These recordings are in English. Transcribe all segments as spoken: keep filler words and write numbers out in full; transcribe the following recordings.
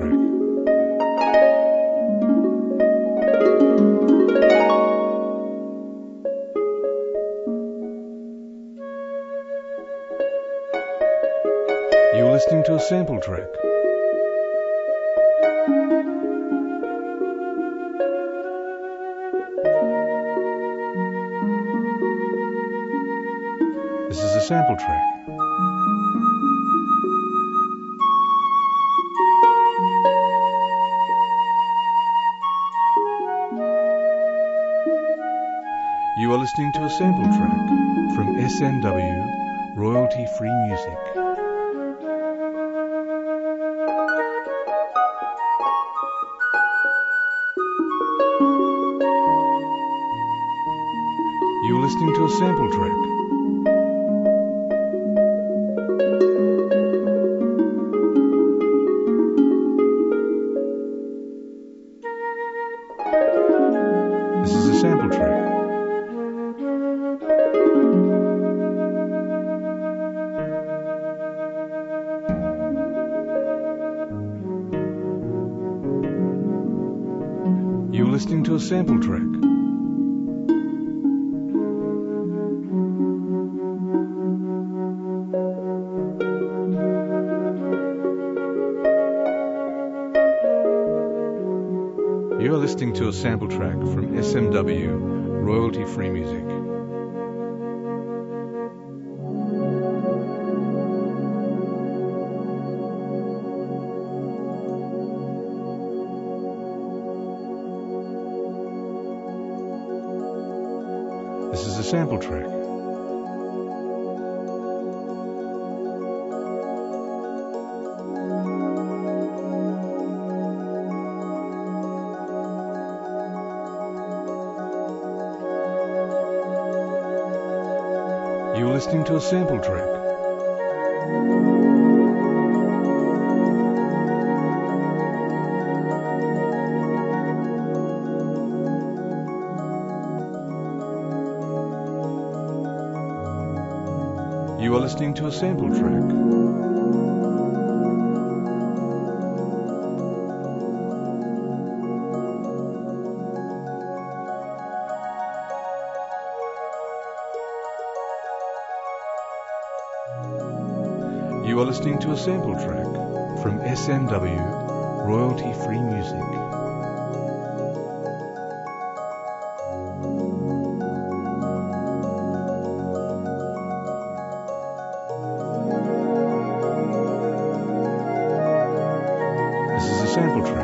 track. You're listening to a sample track. This is a sample track. You are listening to a sample track from S N W, royalty-free music. You're listening to a sample track. This is a sample track. You're listening to a sample track. You are listening to a sample track from S M W, royalty-free music. This is a sample track. You're listening to a sample track. You are listening to a sample track. You are listening to a sample track from S N W, royalty-free music. This is a sample track.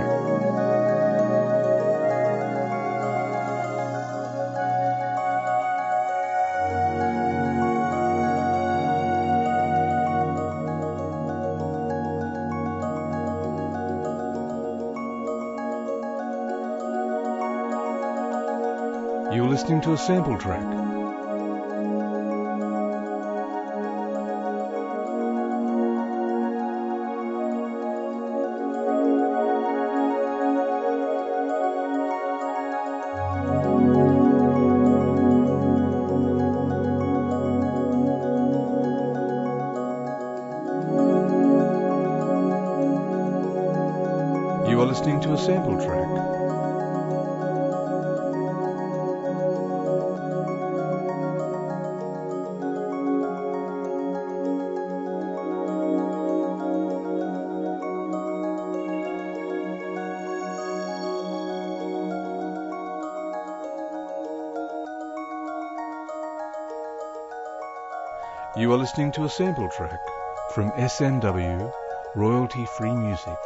You're listening to a sample track. You are listening to a sample track. You are listening to a sample track from S N W, royalty-free music.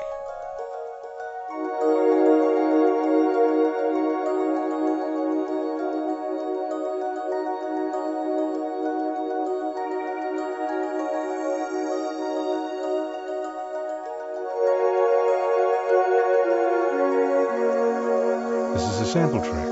This is a sample track.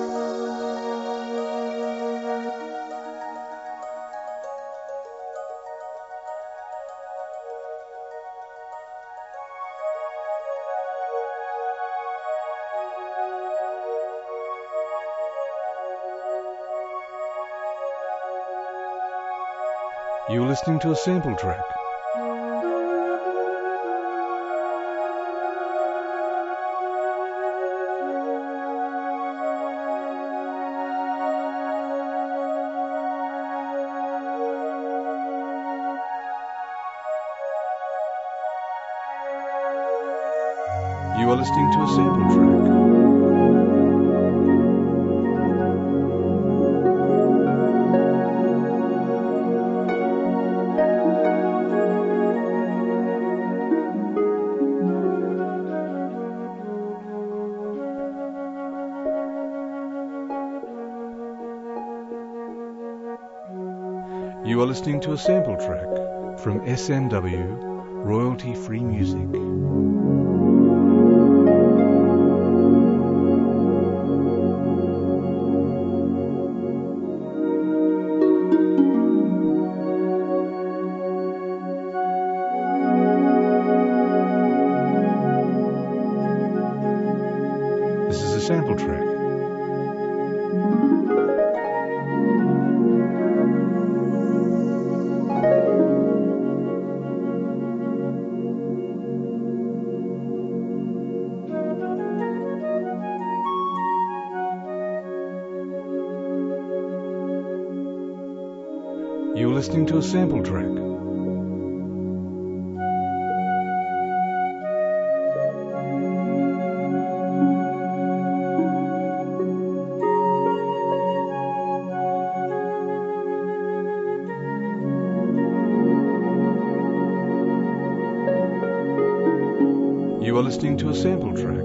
You're listening to a sample track. You are listening to a sample track. You are listening to a sample track from S M W Royalty Free Music. This is a sample track. You're listening to a sample track. You are listening to a sample track.